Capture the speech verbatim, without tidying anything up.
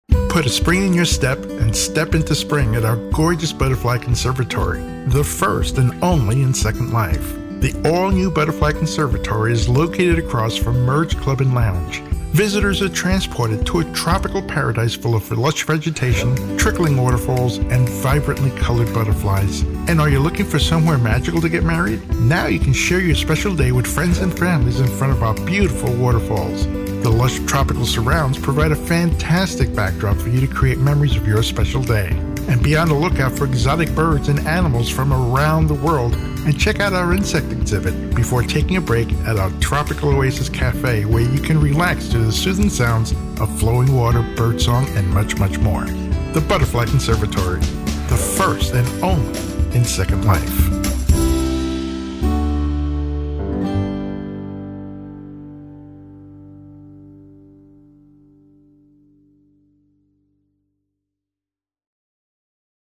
Put a spring in your step and step into spring at our gorgeous Butterfly Conservatory, the first and only in Second Life. The all-new Butterfly Conservatory is located across from Merge Club and Lounge. Visitors are transported to a tropical paradise full of lush vegetation, trickling waterfalls, and vibrantly colored butterflies. And are you looking for somewhere magical to get married? Now you can share your special day with friends and families in front of our beautiful waterfalls. The lush tropical surrounds provide a fantastic backdrop for you to create memories of your special day. And be on the lookout for exotic birds and animals from around the world, and check out our insect exhibit before taking a break at our Tropical Oasis Cafe, where you can relax to the soothing sounds of flowing water, birdsong, and much, much more. The Butterfly Conservatory, the first and only in Second Life.